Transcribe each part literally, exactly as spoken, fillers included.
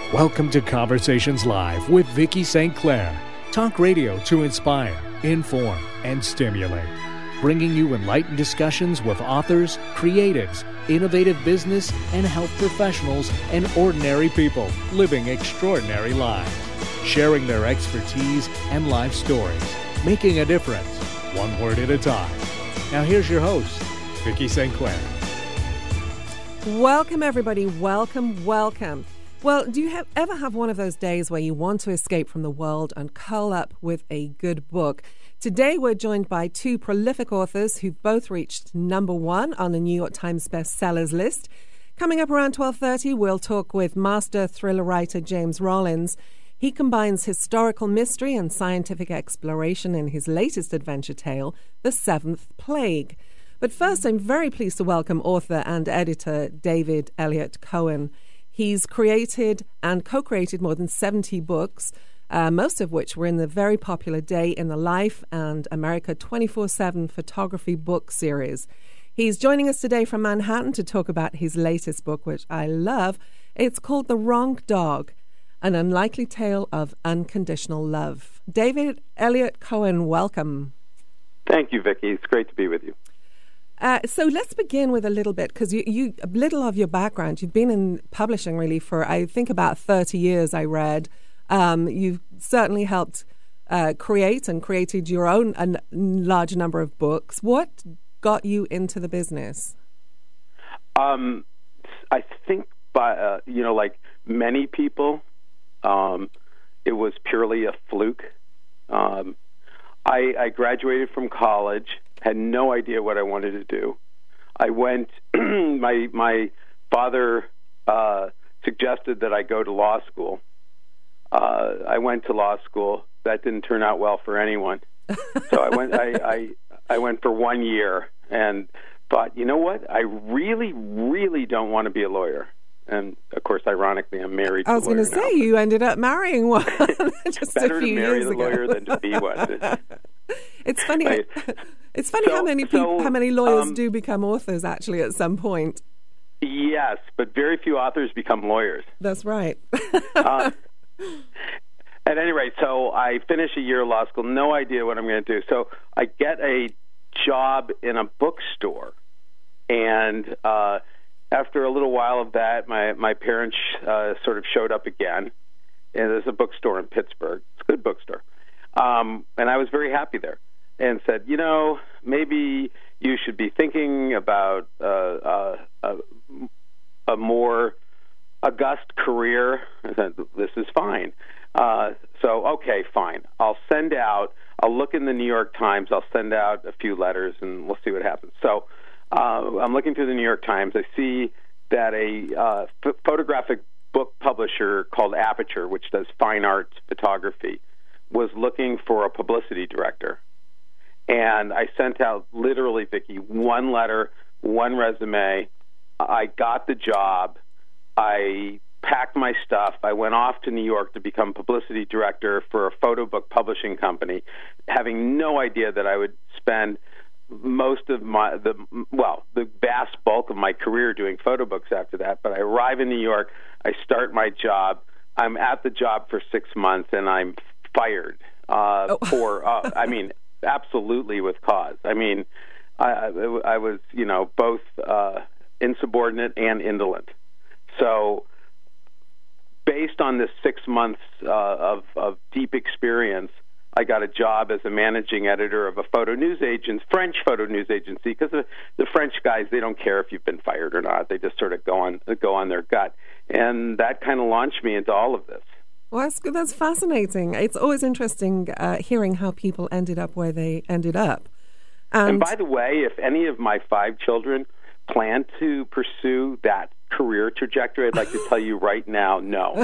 Welcome to Conversations Live with Vicki Saint Clair. Talk radio to inspire, inform, and stimulate. Bringing you enlightened discussions with authors, creatives, innovative business and health professionals, and ordinary people living extraordinary lives. Sharing their expertise and life stories. Making a difference, one word at a time. Now here's your host, Vicki Saint Clair. Welcome, everybody. Welcome, welcome. Well, do you have, ever have one of those days where you want to escape from the world and curl up with a good book? Today, we're joined by two prolific authors who've both reached number one on the New York Times bestsellers list. Coming up around twelve thirty, we'll talk with master thriller writer James Rollins. He combines historical mystery and scientific exploration in his latest adventure tale, The Seventh Plague. But first, I'm very pleased to welcome author and editor David Elliott Cohen. He's created and co-created more than seventy books, uh, most of which were in the very popular Day in the Life and America twenty-four seven photography book series. He's joining us today from Manhattan to talk about his latest book, which I love. It's called The Wrong Dog, An Unlikely Tale of Unconditional Love. David Elliott Cohen, welcome. Thank you, Vicki. It's great to be with you. Uh, so let's begin with a little bit, because you, you, a little of your background. You've been in publishing really for, I think, about thirty years, I read. Um, you've certainly helped uh, create and created your own a n- large number of books. What got you into the business? Um, I think, by uh, you know, like many people, um, it was purely a fluke. Um, I, I graduated from college. Had no idea what I wanted to do. I went, my my father uh, suggested that I go to law school. Uh, I went to law school. That didn't turn out well for anyone. So I went I, I, I went for one year and thought, you know what? I really, really don't want to be a lawyer. And, of course, ironically, I'm married to a lawyer now. I was going to say, you ended up marrying one just Better a few to marry years the ago. lawyer than to be one. It's funny. Right. It's funny so, how many people, so, how many lawyers um, do become authors actually at some point. Yes, but very few authors become lawyers. That's right. uh, at any rate, so I finish a year of law school, no idea what I'm going to do. So I get a job in a bookstore, and uh, after a little while of that, my my parents uh, sort of showed up again. And there's a bookstore in Pittsburgh. It's a good bookstore, um, and I was very happy there. And said, you know, maybe you should be thinking about uh, uh, a, a more august career. I said, this is fine. Uh, so, okay, fine. I'll send out, I'll look in the New York Times, I'll send out a few letters, and we'll see what happens. So uh, I'm looking through the New York Times. I see that a uh, ph- photographic book publisher called Aperture, which does fine art photography, was looking for a publicity director. And I sent out literally, Vicki, one letter, one resume. I got the job. I packed my stuff. I went off to New York to become publicity director for a photo book publishing company, having no idea that I would spend most of my, the well, the vast bulk of my career doing photo books after that. But I arrive in New York. I start my job. I'm at the job for six months, and I'm fired uh, oh. for, uh, I mean, absolutely with cause. I mean, I, I was, you know, both uh, insubordinate and indolent. So based on this six months uh, of, of deep experience, I got a job as a managing editor of a photo news agency, French photo news agency, because the, the French guys, they don't care if you've been fired or not. They just sort of go on go on their gut. And that kind of launched me into all of this. Well, that's, that's fascinating. It's always interesting uh, hearing how people ended up where they ended up. And, and by the way, if any of my five children plan to pursue that career trajectory, I'd like to tell you right now, no.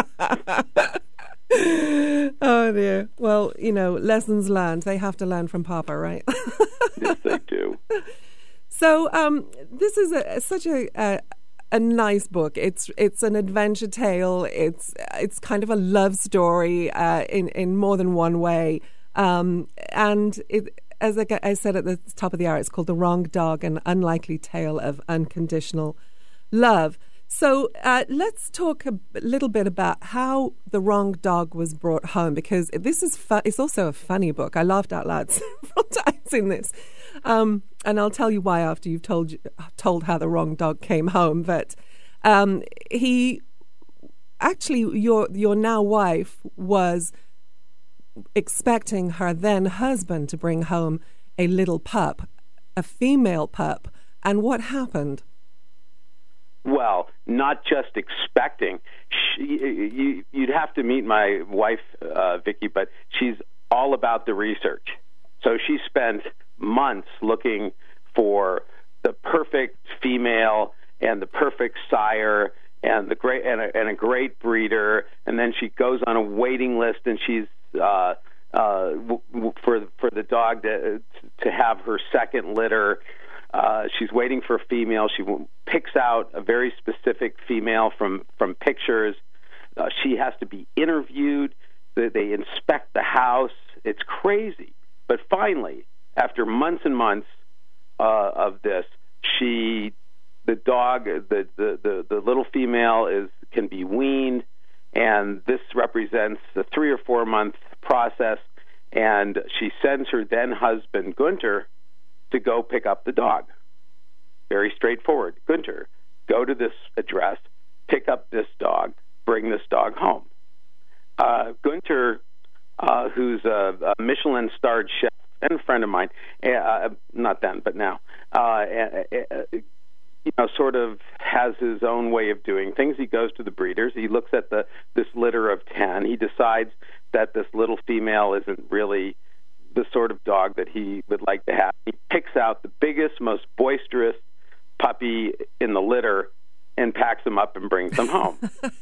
Oh, dear. Well, you know, lessons learned. They have to learn from Papa, right? Yes, they do. So um, this is a, such a... a A nice book. It's it's an adventure tale. It's it's kind of a love story uh, in in more than one way. Um, and it, as I, I said at the top of the hour, it's called The Wrong Dog: An Unlikely Tale of Unconditional Love. So uh, let's talk a little bit about how The Wrong Dog was brought home, because this is fu- it's also a funny book. I laughed out loud several times in this. Um, and I'll tell you why after you've told told how the wrong dog came home. But um, he actually, your your now wife was expecting her then husband to bring home a little pup, a female pup. And what happened? Well, not just expecting. She, you, you'd have to meet my wife, uh, Vicki, but she's all about the research. So she spent months looking for the perfect female and the perfect sire and the great and a, and a great breeder, and then she goes on a waiting list, and she's uh, uh, w- w- for for the dog to to have her second litter. Uh, she's waiting for a female. She picks out a very specific female from, from pictures. Uh, she has to be interviewed. They, they inspect the house. It's crazy. But finally, after months and months uh, of this, she, the dog, the, the, the, the little female is can be weaned, and this represents a three or four month process. And she sends her then husband, Gunter, to go pick up the dog. Very straightforward. Gunter, go to this address, pick up this dog, bring this dog home. Uh, Gunter, uh, who's a, a Michelin-starred chef and a friend of mine, uh, not then, but now, uh, uh, you know, sort of has his own way of doing things. He goes to the breeders. He looks at the this litter of ten. He decides that this little female isn't really the sort of dog that he would like to have. He picks out the biggest, most boisterous puppy in the litter and packs him up and brings him home.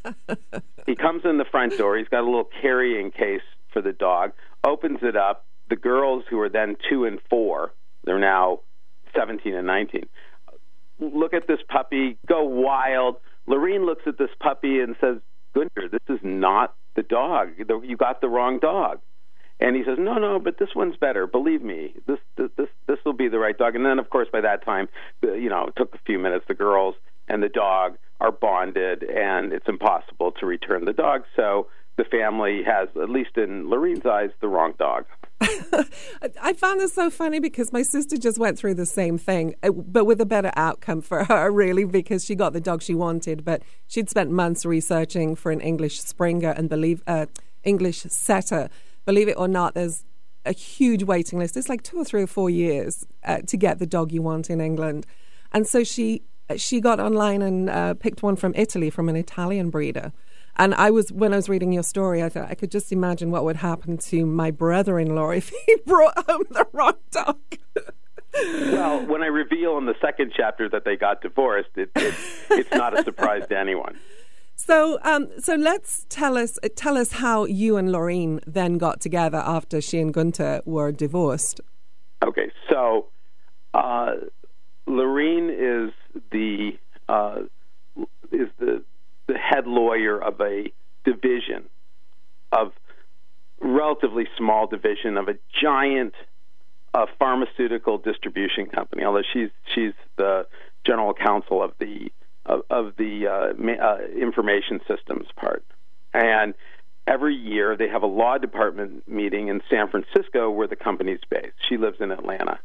He comes in the front door. He's got a little carrying case for the dog, opens it up. The girls, who are then two and four, they're now seventeen and nineteen, look at this puppy, go wild. Lorene looks at this puppy and says, Gunter, this is not the dog. You got the wrong dog. And he says, no, no, but this one's better. Believe me, this this this will be the right dog. And then, of course, by that time, you know, it took a few minutes. The girls and the dog are bonded, and it's impossible to return the dog. So the family has, at least in Lorene's eyes, the wrong dog. I found this so funny because my sister just went through the same thing, but with a better outcome for her, really, because she got the dog she wanted, but she'd spent months researching for an English Springer and believe uh, English Setter. Believe it or not, there's a huge waiting list. It's like two or three or four years uh, to get the dog you want in England. And so she she got online and uh, picked one from Italy, from an Italian breeder. And I was, when I was reading your story, I thought I could just imagine what would happen to my brother-in-law if he brought home the wrong dog. Well, when I reveal in the second chapter that they got divorced, it, it, it's not a surprise to anyone. So, um, so let's tell us tell us how you and Lorene then got together after she and Gunter were divorced. Okay, so uh, Lorene is the uh, is the the head lawyer of a division of relatively small division of a giant uh, pharmaceutical distribution company. Although she's she's the general counsel of the of, of the uh, uh, information systems part. And every year they have a law department meeting in San Francisco where the company's based. She lives in Atlanta.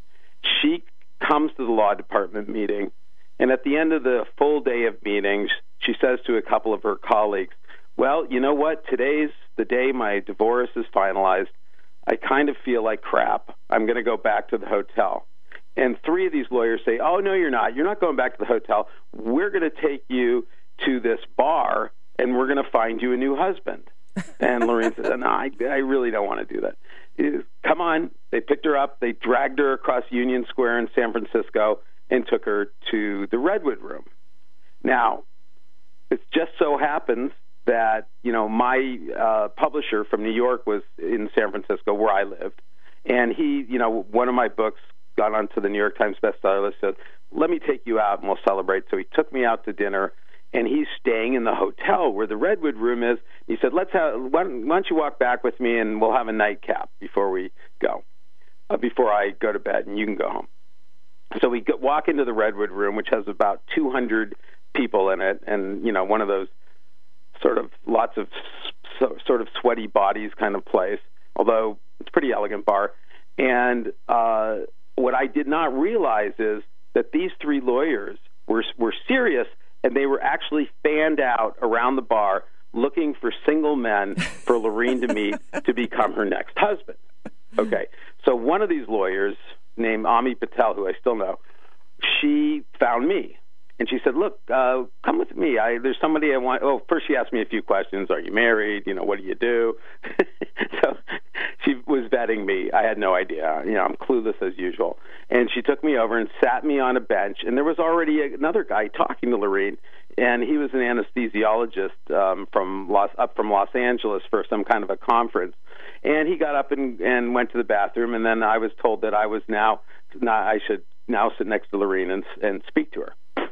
She comes to the law department meeting, and at the end of the full day of meetings, she says to a couple of her colleagues, well, you know what? Today's the day my divorce is finalized. I kind of feel like crap. I'm going to go back to the hotel. And three of these lawyers say, oh, no, you're not. You're not going back to the hotel. We're going to take you to this bar, and we're going to find you a new husband. And Lorene says, no, I, I really don't want to do that. Is, come on. They picked her up. They dragged her across Union Square in San Francisco and took her to the Redwood Room. Now, it just so happens that, you know, my uh, publisher from New York was in San Francisco where I lived. And he, you know, one of my books got onto the New York Times bestseller list, said, let me take you out and we'll celebrate. So he took me out to dinner, and he's staying in the hotel where the Redwood Room is. He said, let's have, why don't, why don't you walk back with me and we'll have a nightcap before we go, uh, before I go to bed, and you can go home. So we go, walk into the Redwood Room, which has about two hundred people in it, and you know, one of those sort of lots of so, sort of sweaty bodies kind of place. Although it's a pretty elegant bar, and uh, what I did not realize is that these three lawyers were were serious, and they were actually fanned out around the bar looking for single men for Lorene to meet to become her next husband. Okay, so one of these lawyers, named Ami Patel, who I still know, she found me. And she said, look, uh, come with me. I, there's somebody I want. Oh, first she asked me a few questions. Are you married? You know, what do you do? So she was vetting me. I had no idea. You know, I'm clueless as usual. And she took me over and sat me on a bench. And there was already another guy talking to Lorene. And he was an anesthesiologist um, from Los, up from Los Angeles for some kind of a conference. And he got up and, and went to the bathroom. And then I was told that I was now, not, I should now sit next to Lorene and, and speak to her.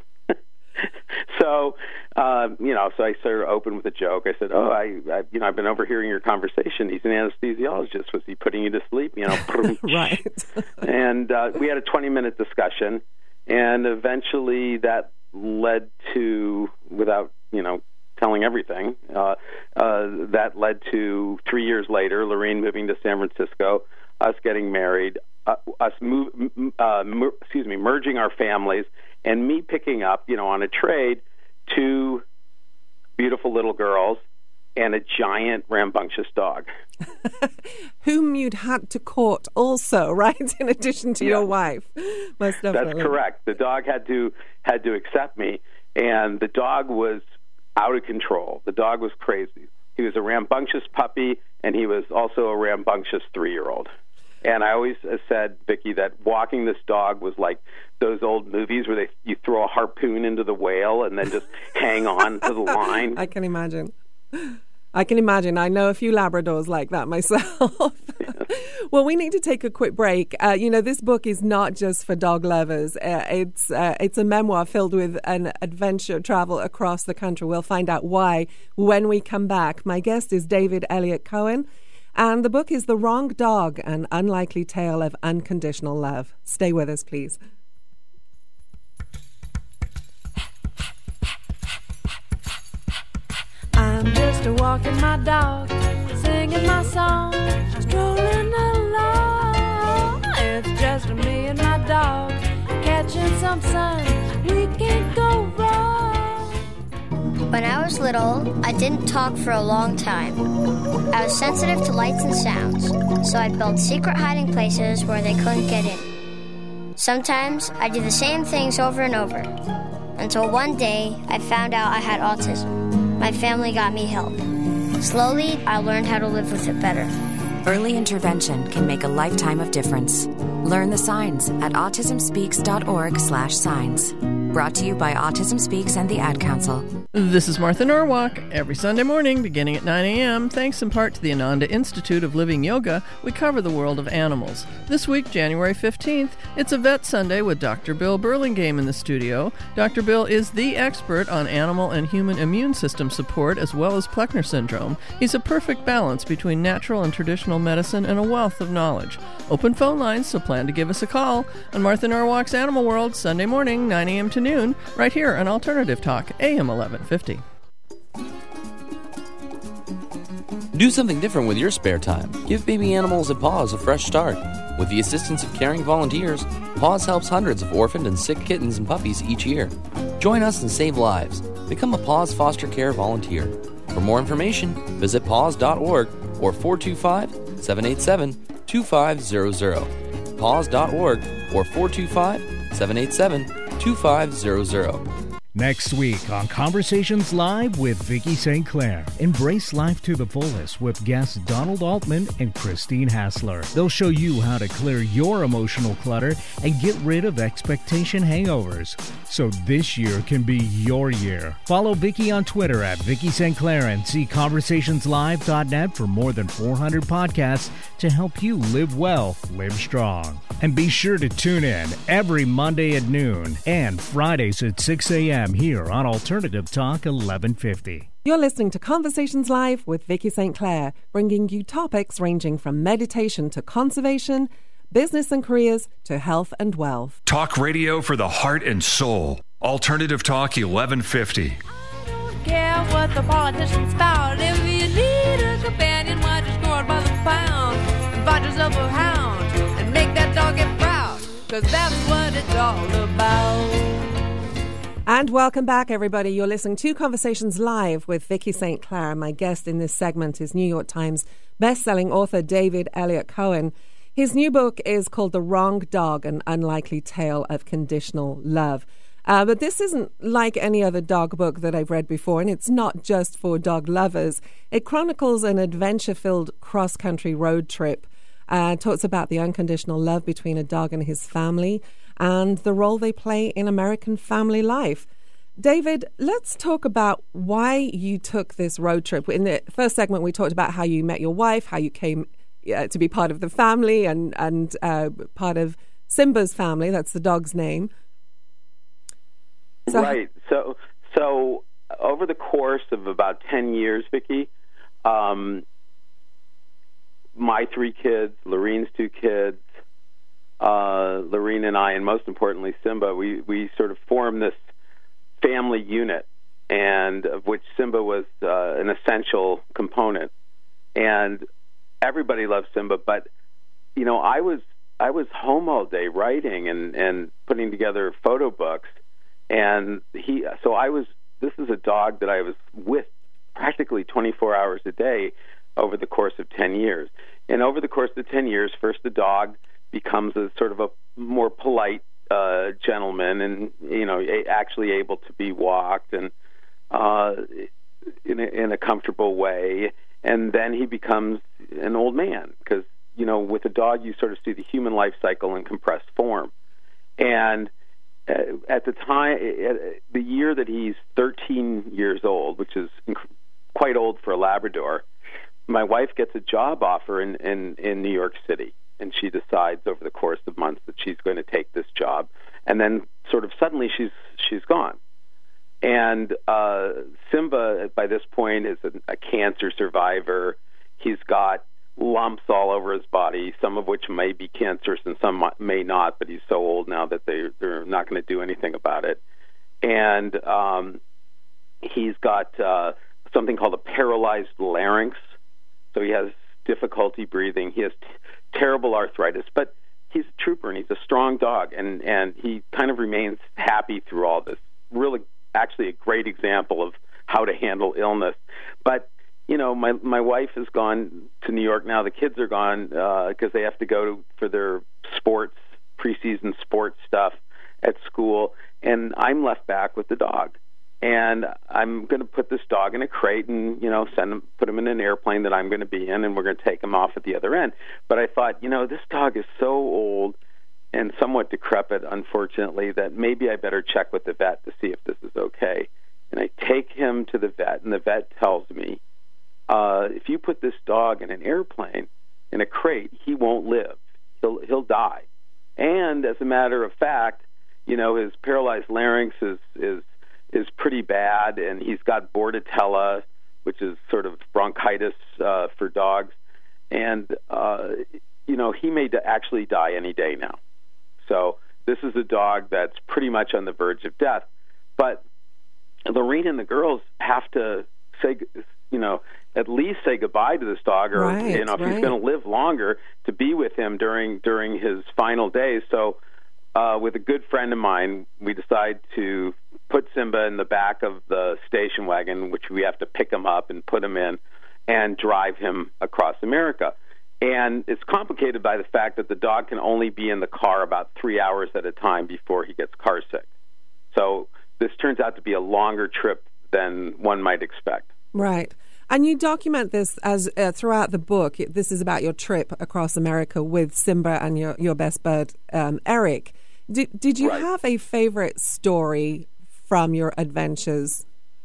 So, uh, you know, so I sort of opened with a joke. I said, "Oh, I, I, you know, I've been overhearing your conversation. He's an anesthesiologist. Was he putting you to sleep?" You know, right. And uh, we had a twenty-minute discussion, and eventually that led to, without you know telling everything, uh, uh, that led to three years later, Lorene moving to San Francisco, us getting married, uh, us move, uh, mer- excuse me, merging our families. And me picking up, you know, on a trade, two beautiful little girls and a giant rambunctious dog. Whom you'd had to court also, right? In addition to yeah. your wife. Most definitely. That's correct. The dog had to had to accept me, and the dog was out of control. The dog was crazy. He was a rambunctious puppy, and he was also a rambunctious three-year-old. And I always said, Vicki, that walking this dog was like those old movies where they you throw a harpoon into the whale and then just hang on to the line. I can imagine. I can imagine. I know a few Labradors like that myself. Yeah. Well, we need to take a quick break. Uh, you know, this book is not just for dog lovers. Uh, it's uh, it's a memoir filled with an adventure travel across the country. We'll find out why when we come back. My guest is David Elliott Cohen. And the book is The Wrong Dog, An Unlikely Tale of Unconditional Love. Stay with us, please. I'm just a walking my dog, singing my song, strolling along. It's just me and my dog, catching some sun. We can't go wrong. When I was little, I didn't talk for a long time. I was sensitive to lights and sounds, so I built secret hiding places where they couldn't get in. Sometimes I do the same things over and over, until one day I found out I had autism. My family got me help. Slowly, I learned how to live with it better. Early intervention can make a lifetime of difference. Learn the signs at autismspeaks.org slash signs. Brought to you by Autism Speaks and the Ad Council. This is Martha Norwalk. Every Sunday morning, beginning at nine a.m., thanks in part to the Ananda Institute of Living Yoga, we cover the world of animals. This week, January fifteenth, it's a Vet Sunday with Doctor Bill Burlingame in the studio. Doctor Bill is the expert on animal and human immune system support as well as Plechner syndrome. He's a perfect balance between natural and traditional medicine and a wealth of knowledge. Open phone lines, so plan to give us a call on Martha Norwalk's Animal World, Sunday morning, nine a.m. to noon, right here on Alternative Talk, A M eleven fifty. Do something different with your spare time. Give baby animals at Paws a fresh start. With the assistance of caring volunteers, Paws helps hundreds of orphaned and sick kittens and puppies each year. Join us and save lives. Become a Paws foster care volunteer. For more information, visit paws dot org or four two five, seven eight seven, two five zero zero. paws dot org or four two five, seven eight seven, two five zero zero. Next week on Conversations Live with Vicki Saint Clair, embrace life to the fullest with guests Donald Altman and Christine Hassler. They'll show you how to clear your emotional clutter and get rid of expectation hangovers, so this year can be your year. Follow Vicki on Twitter at Vicki Saint Clair and see conversationslive dot net for more than four hundred podcasts to help you live well, live strong. And be sure to tune in every Monday at noon and Fridays at six a.m. here on Alternative Talk eleven fifty. You're listening to Conversations Live with Vicki Saint Clair, bringing you topics ranging from meditation to conservation, business and careers to health and wealth. Talk radio for the heart and soul. Alternative Talk eleven fifty. I don't care what the politicians spout. If you need a companion, why just go out by the pound and find yourself a hound and make that dog get proud, because that's what it's all about. And welcome back, everybody. You're listening to Conversations Live with Vicki Saint Clair. My guest in this segment is New York Times best-selling author David Elliott Cohen. His new book is called The Wrong Dog, An Unlikely Tale of Conditional Love. Uh, but this isn't like any other dog book that I've read before, and it's not just for dog lovers. It chronicles an adventure-filled cross-country road trip, uh, talks about the unconditional love between a dog and his family, and the role they play in American family life. David, let's talk about why you took this road trip. In the first segment, we talked about how you met your wife, how you came uh, to be part of the family and, and uh, part of Simba's family. That's the dog's name. So, right. So, so over the course of about ten years, Vicki, um, my three kids, Lorene's two kids, uh, Lorene and I, and most importantly, Simba, we, we sort of formed this family unit, and of which Simba was uh, an essential component. And everybody loves Simba, but, you know, I was I was home all day writing and, and putting together photo books. And he, so I was, this is a dog that I was with practically twenty-four hours a day over the course of ten years. And over the course of ten years, first the dog becomes a sort of a more polite uh, gentleman and, you know, a, actually able to be walked and uh, in, a, in a comfortable way. And then he becomes an old man because, you know, with a dog, you sort of see the human life cycle in compressed form. And Uh, at the time, uh, the year that he's thirteen years old, which is inc- quite old for a Labrador, my wife gets a job offer in, in, in New York City, and she decides over the course of months that she's going to take this job, and then sort of suddenly she's she's gone. And uh, Simba, by this point, is a, a cancer survivor. He's got lumps all over his body, some of which may be cancerous and some may not, but he's so old now that they, they're not going to do anything about it. And um, he's got uh, something called a paralyzed larynx, so he has difficulty breathing. He has t- terrible arthritis, but he's a trooper and he's a strong dog, and, and he kind of remains happy through all this. Really, actually a great example of how to handle illness. But you know, my my wife has gone to New York now. The kids are gone because uh, they have to go to, for their sports, preseason sports stuff at school, and I'm left back with the dog. And I'm going to put this dog in a crate and, you know, send him, put him in an airplane that I'm going to be in, and we're going to take him off at the other end. But I thought, you know, this dog is so old and somewhat decrepit, unfortunately, that maybe I better check with the vet to see if this is okay. And I take him to the vet, and the vet tells me, Uh, if you put this dog in an airplane, in a crate, he won't live. He'll he'll die. And as a matter of fact, you know, his paralyzed larynx is is is pretty bad, and he's got bordetella, which is sort of bronchitis uh, for dogs. And uh, you know, he may actually die any day now. So this is a dog that's pretty much on the verge of death. But Lorene and the girls have to say, you know, at least say goodbye to this dog, or right, you know, if right. he's going to live longer, to be with him during during his final days. So, uh, with a good friend of mine, we decide to put Simba in the back of the station wagon, which we have to pick him up and put him in, and drive him across America. And it's complicated by the fact that the dog can only be in the car about three hours at a time before he gets car sick. So this turns out to be a longer trip than one might expect. Right. And you document this as uh, throughout the book. This is about your trip across America with Simba and your, your best bud, um, Eric. Did, did you right. have a favorite story from your adventures?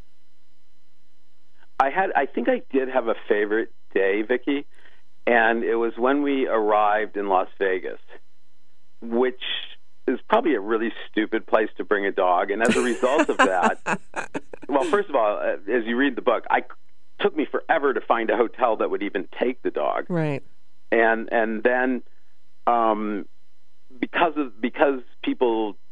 I had. I think I did have a favorite day, Vicki, and it was when we arrived in Las Vegas, which is probably a really stupid place to bring a dog. And as a result of that, well, first of all, as you read the book, I took me forever to find a hotel that would even take the dog. Right. And and then um, because of because people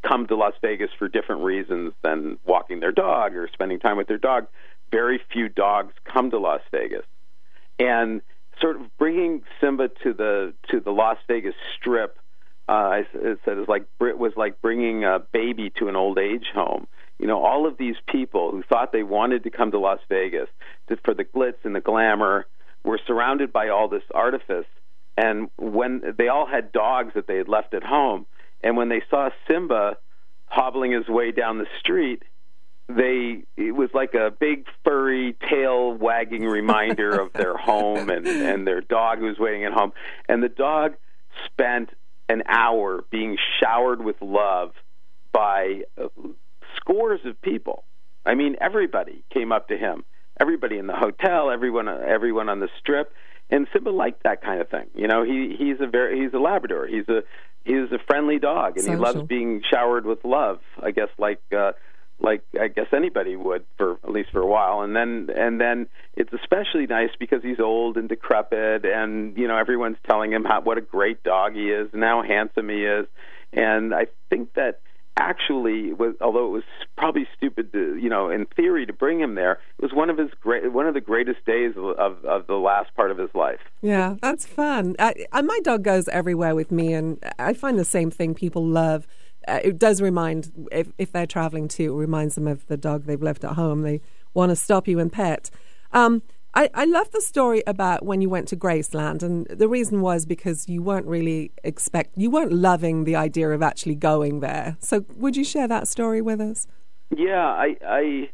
come to Las Vegas for different reasons than walking their dog or spending time with their dog. Very few dogs come to Las Vegas. And sort of bringing Simba to the to the Las Vegas Strip, uh, I said it was like it was like bringing a baby to an old age home. You know, all of these people who thought they wanted to come to Las Vegas to, for the glitz and the glamour were surrounded by all this artifice. And when they all had dogs that they had left at home, and when they saw Simba hobbling his way down the street, they it was like a big furry tail wagging reminder of their home and, and their dog who was waiting at home. And the dog spent an hour being showered with love by scores of people. I mean, everybody came up to him. Everybody in the hotel, everyone, everyone on the Strip, and Simba liked that kind of thing. You know, he he's a very he's a Labrador. He's a he's a friendly dog, and Social. he loves being showered with love. I guess like uh, like I guess anybody would for at least for a while. And then and then it's especially nice because he's old and decrepit, and you know everyone's telling him how what a great dog he is and how handsome he is. And I think that. Actually, was, although it was probably stupid to, you know, in theory to bring him there, it was one of his great, one of the greatest days of, of, of the last part of his life. Yeah, that's fun. I, I, my dog goes everywhere with me, and I find the same thing people love. Uh, it does remind, if, if they're traveling too, it reminds them of the dog they've left at home. They want to stop you and pet. Um, I, I love the story about when you went to Graceland, and the reason was because you weren't really expect you weren't loving the idea of actually going there. So, would you share that story with us? Yeah, I, I,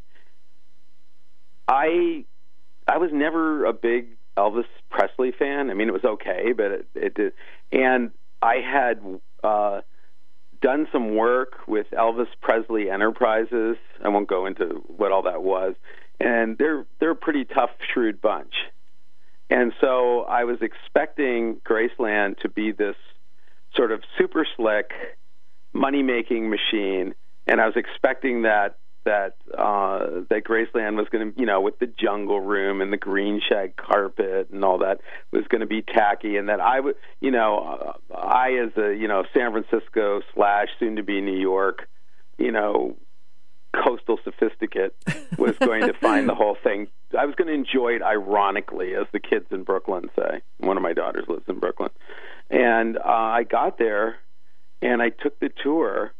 I, I was never a big Elvis Presley fan. I mean, it was okay, but it, it did. And I had uh, done some work with Elvis Presley Enterprises. I won't go into what all that was. And they're they're a pretty tough, shrewd bunch. And so I was expecting Graceland to be this sort of super slick, money-making machine, and I was expecting that that uh, that Graceland was going to, you know, with the jungle room and the green shag carpet and all that, was going to be tacky, and that I would, you know, uh, I as a, you know, San Francisco slash soon-to-be New York, you know, coastal sophisticate was going to find the whole thing. I was going to enjoy it ironically, as the kids in Brooklyn say. One of my daughters lives in Brooklyn. And uh, I got there, and I took the tour,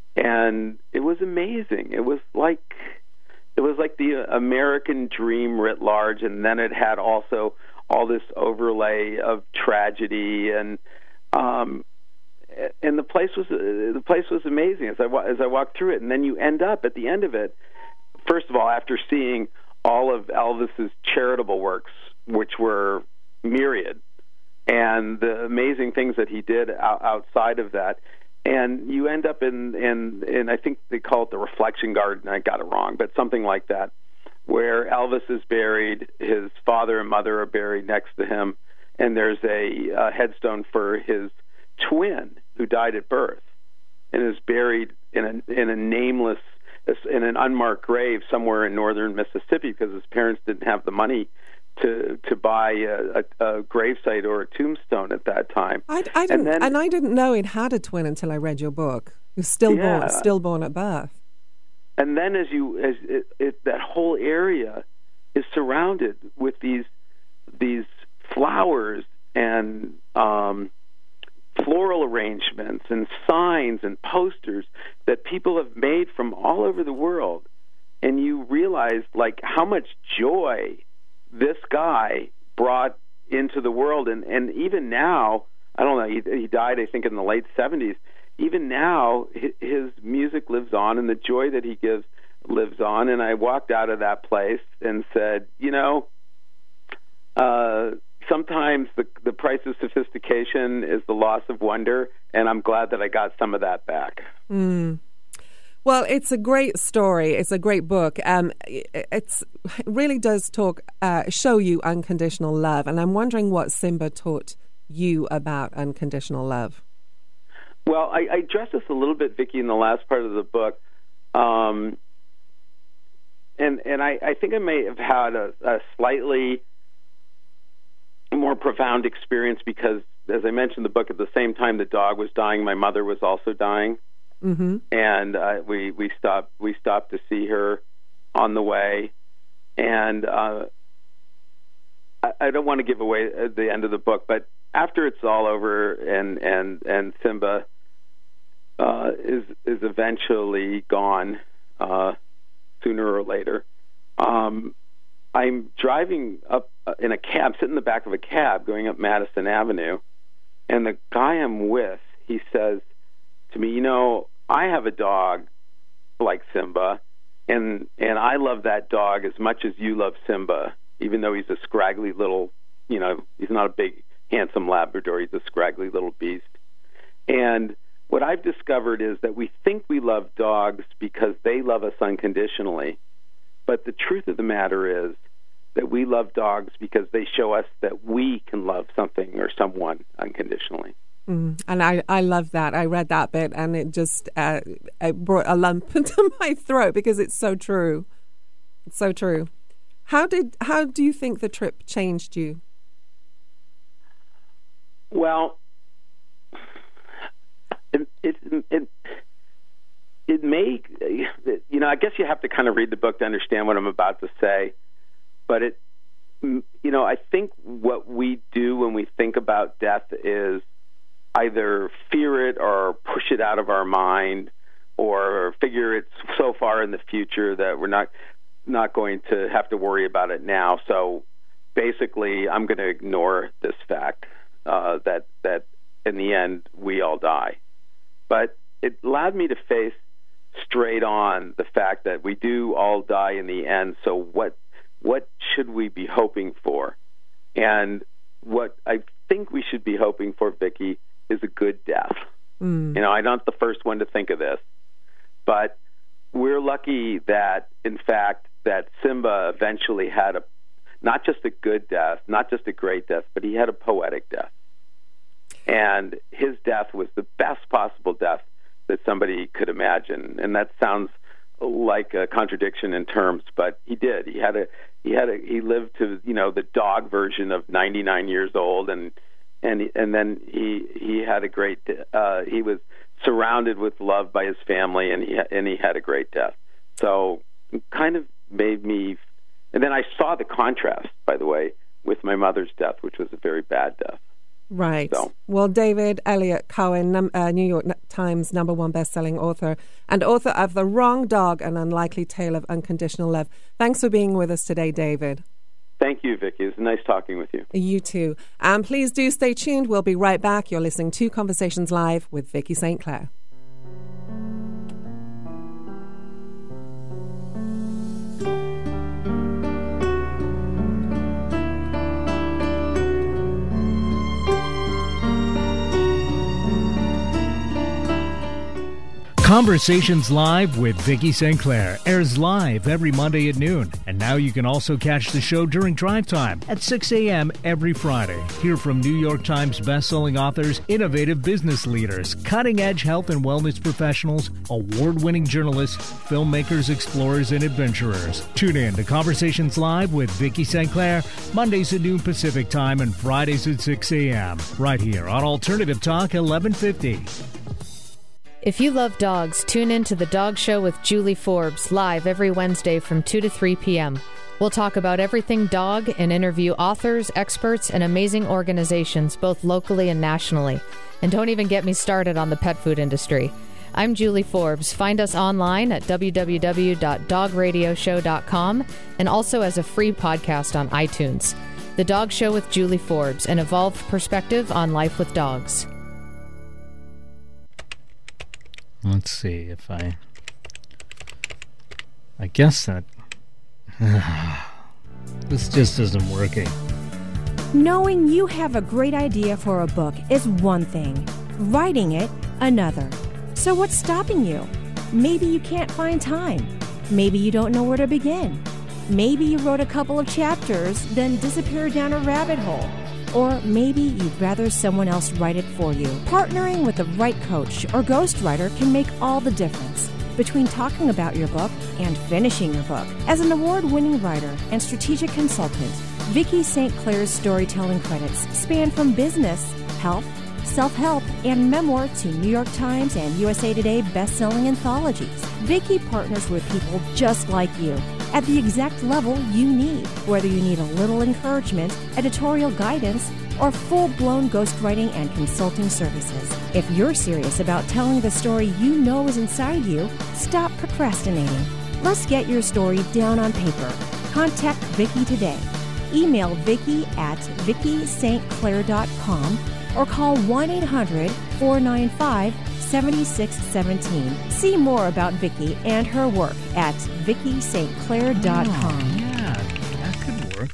and it was amazing. It was like it was like the American dream writ large, and then it had also all this overlay of tragedy, and um and the place was the place was amazing as I as I walked through it. And then you end up at the end of it, first of all, after seeing all of Elvis's charitable works, which were myriad, and the amazing things that he did outside of that, and you end up in in, in I think they call it the Reflection Garden. I got it wrong, but something like that, where Elvis is buried, his father and mother are buried next to him, and there's a, a headstone for his twin who died at birth and is buried in a in a nameless in an unmarked grave somewhere in northern Mississippi because his parents didn't have the money to to buy a, a, a gravesite or a tombstone at that time. I, I didn't, and, then, and I didn't know it had a twin until I read your book. He was stillborn, yeah. stillborn at birth. And then as you as it, it, that whole area is surrounded with these these flowers and um, floral arrangements and signs and posters that people have made from all over the world, and you realize like how much joy this guy brought into the world. And, and even now, I don't know, he, he died I think in the late seventies. Even now, his music lives on, and the joy that he gives lives on. And I walked out of that place and said, you know, uh, sometimes the, the price of sophistication is the loss of wonder, and I'm glad that I got some of that back. Mm. Well, it's a great story. It's a great book. Um, it's, it really does talk, uh, show you unconditional love, and I'm wondering what Simba taught you about unconditional love. Well, I, I addressed this a little bit, Vicki, in the last part of the book, um, and and I, I think I may have had a, a slightly more profound experience because, as I mentioned in the book, at the same time the dog was dying, my mother was also dying. Mm-hmm. and uh, we we stopped we stopped to see her on the way, and uh, I, I don't want to give away the end of the book, but after it's all over and and and Simba uh, is is eventually gone uh, sooner or later. Um, I'm driving up in a cab, sitting in the back of a cab, going up Madison Avenue, and the guy I'm with, he says to me, "You know, I have a dog like Simba, and and I love that dog as much as you love Simba, even though he's a scraggly little, you know, he's not a big, handsome Labrador. He's a scraggly little beast." And what I've discovered is that we think we love dogs because they love us unconditionally. But the truth of the matter is that we love dogs because they show us that we can love something or someone unconditionally. Mm, and I, I love that. I read that bit and it just uh, it brought a lump into my throat because it's so true. It's so true. How did how do you think the trip changed you? Well, it it it, it may, you know, I guess you have to kind of read the book to understand what I'm about to say. But it, you know, I think what we do when we think about death is either fear it or push it out of our mind, or figure it's so far in the future that we're not not going to have to worry about it now. So basically, I'm going to ignore this fact uh, that that in the end we all die. But it allowed me to face straight on the fact that we do all die in the end. So what what should we be hoping for? And what I think we should be hoping for, Vicki, is a good death. Mm. You know, I'm not the first one to think of this, but we're lucky that, in fact, that Simba eventually had a not just a good death, not just a great death, but he had a poetic death. And his death was the best possible death that somebody could imagine. And that sounds like a contradiction in terms, but he did. He had a he had a he lived to, you know, the dog version of ninety-nine years old, and and and then he he had a great uh, he was surrounded with love by his family, and he and he had a great death. So it kind of made me, and then I saw the contrast, by the way, with my mother's death, which was a very bad death. Right. So. Well, David Elliott Cohen, num- uh, New York Times number one best-selling author and author of The Wrong Dog, An Unlikely Tale of Unconditional Love. Thanks for being with us today, David. Thank you, Vicki. It was nice talking with you. You too. And please do stay tuned. We'll be right back. You're listening to Conversations Live with Vicki Saint Clair. Conversations Live with Vicki Saint Clair airs live every Monday at noon. And now you can also catch the show during drive time at six a.m. every Friday. Hear from New York Times bestselling authors, innovative business leaders, cutting-edge health and wellness professionals, award-winning journalists, filmmakers, explorers, and adventurers. Tune in to Conversations Live with Vicki Saint Clair, Mondays at noon Pacific Time and Fridays at six a.m. right here on Alternative Talk eleven fifty. If you love dogs, tune in to The Dog Show with Julie Forbes, live every Wednesday from two to three p.m. We'll talk about everything dog and interview authors, experts, and amazing organizations, both locally and nationally. And don't even get me started on the pet food industry. I'm Julie Forbes. Find us online at w w w dot dog radio show dot com and also as a free podcast on iTunes. The Dog Show with Julie Forbes, an evolved perspective on life with dogs. Let's see if I... I guess that... this just isn't working. Knowing you have a great idea for a book is one thing. Writing it, another. So what's stopping you? Maybe you can't find time. Maybe you don't know where to begin. Maybe you wrote a couple of chapters, then disappeared down a rabbit hole. Or maybe you'd rather someone else write it for you. Partnering with the right coach or ghostwriter can make all the difference between talking about your book and finishing your book. As an award-winning writer and strategic consultant, Vicki Saint Clair's storytelling credits span from business, health, self-help, and memoir to New York Times and U S A Today best-selling anthologies. Vicki partners with people just like you at the exact level you need, whether you need a little encouragement, editorial guidance, or full-blown ghostwriting and consulting services. If you're serious about telling the story you know is inside you, stop procrastinating. Let's get your story down on paper. Contact Vicki today. Email Vicki at vicki st clair dot com or call one eight hundred four nine five seven six one seven. See more about Vicki and her work at vicki st clair dot com. Oh, yeah, that could work.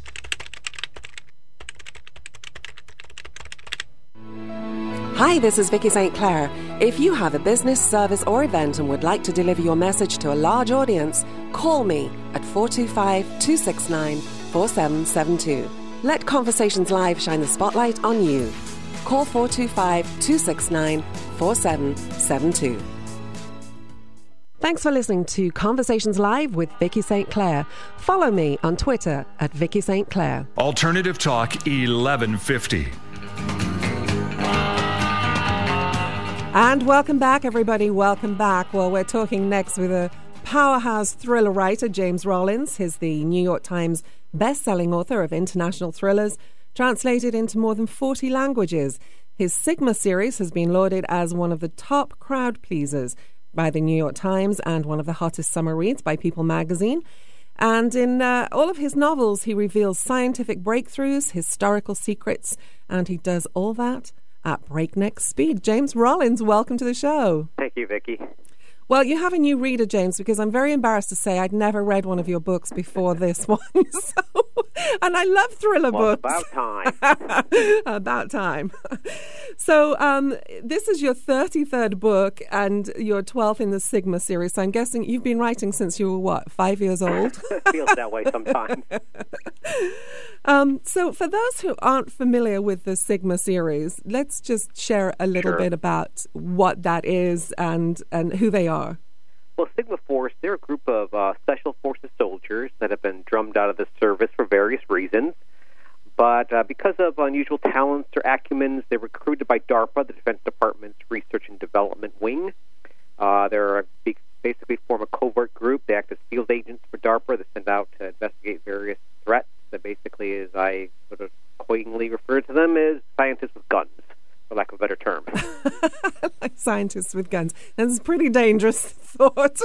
Hi, this is Vicki Saint Clair. If you have a business, service, or event and would like to deliver your message to a large audience, call me at four two five, two six nine, four seven seven two. Let Conversations Live shine the spotlight on you. Call four two five, two six nine, four seven seven two. Thanks for listening to Conversations Live with Vicki Saint Clair. Follow me on Twitter at Vicki Saint Clair. Alternative Talk eleven fifty. And welcome back, everybody. Welcome back. Well, we're talking next with a powerhouse thriller writer, James Rollins. He's the New York Times best-selling author of international thrillers, translated into more than forty languages. His Sigma series has been lauded as one of the top crowd pleasers by the New York Times and one of the hottest summer reads by People magazine. And in uh, all of his novels, he reveals scientific breakthroughs, historical secrets, and he does all that at breakneck speed. James Rollins, welcome to the show. Thank you, Vicki. Well, you have a new reader, James, because I'm very embarrassed to say I'd never read one of your books before this one. so, and I love thriller well, books. About time. About time. So um, this is your thirty-third book and your twelfth in the Sigma series. So I'm guessing you've been writing since you were, what, five years old? Feels that way sometimes. Um, so for those who aren't familiar with the Sigma series, let's just share a little Sure. bit about what that is and, and who they are. Well, Sigma Force, they're a group of uh, Special Forces soldiers that have been drummed out of the service for various reasons. But uh, because of unusual talents or acumens, they're recruited by DARPA, the Defense Department's Research and Development Wing. Uh, they're a, basically form a covert group. They act as field agents for DARPA. They send out to investigate various threats. That basically, as I sort of coyingly refer to them, as scientists with guns, for lack of a better term. Like scientists with guns. That's a pretty dangerous thought.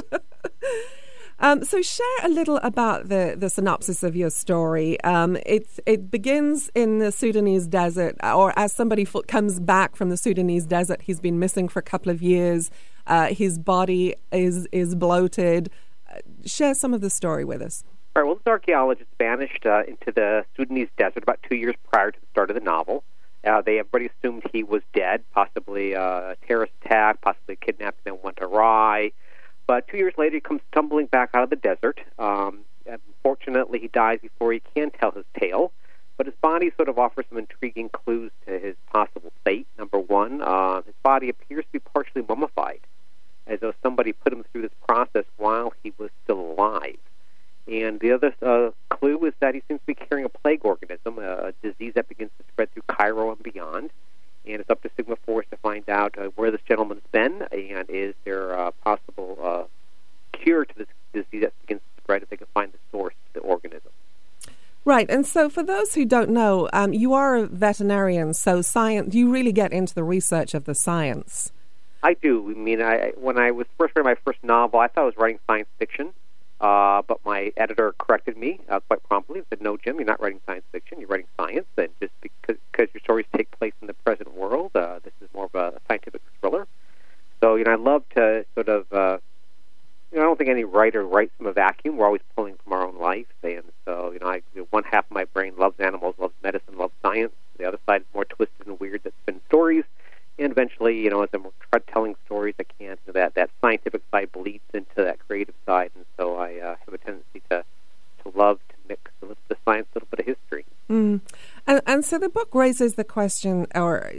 um, so share a little about the, the synopsis of your story. Um, it, it begins in the Sudanese desert, or as somebody fo- comes back from the Sudanese desert. He's been missing for a couple of years. Uh, his body is, is bloated. Uh, share some of the story with us. All right, well, this archaeologist vanished uh, into the Sudanese desert about two years prior to the start of the novel. Uh, they everybody assumed he was dead, possibly uh, a terrorist attack, possibly kidnapped and then went awry. But two years later, he comes tumbling back out of the desert. Um, unfortunately, he dies before he can tell his tale. But his body sort of offers some intriguing clues to his possible fate. Number one, uh, his body appears to be partially mummified, as though somebody put him through this process while he was still alive. And the other uh, clue is that he seems to be carrying a plague organism, a, a disease that begins to spread through Cairo and beyond. And it's up to Sigma Force to find out uh, where this gentleman's been, and is there a possible uh, cure to this disease that begins to spread if they can find the source of the organism. Right, and so for those who don't know, um, you are a veterinarian, so science, you really get into the research of the science. I do. I mean, I, when I was first writing my first novel, I thought I was writing science fiction. Uh, but my editor corrected me uh, quite promptly and said, no, Jim, you're not writing science fiction, you're writing science, and just because, because your stories take place in the present world, uh, this is more of a scientific thriller. So, you know, I love to sort of, uh, you know, I don't think any writer writes from a vacuum. We're always pulling from our own life, and so, you know, I, you know, one half of my brain loves animals, loves medicine, loves science. The other side is more twisted and weird that spins stories. And eventually, you know, as I'm telling stories, I can't, you know, that, that scientific side bleeds into that creative side. And so I uh, have a tendency to, to love to mix a little bit of science, a little bit of history. Mm. And, and so the book raises the question, or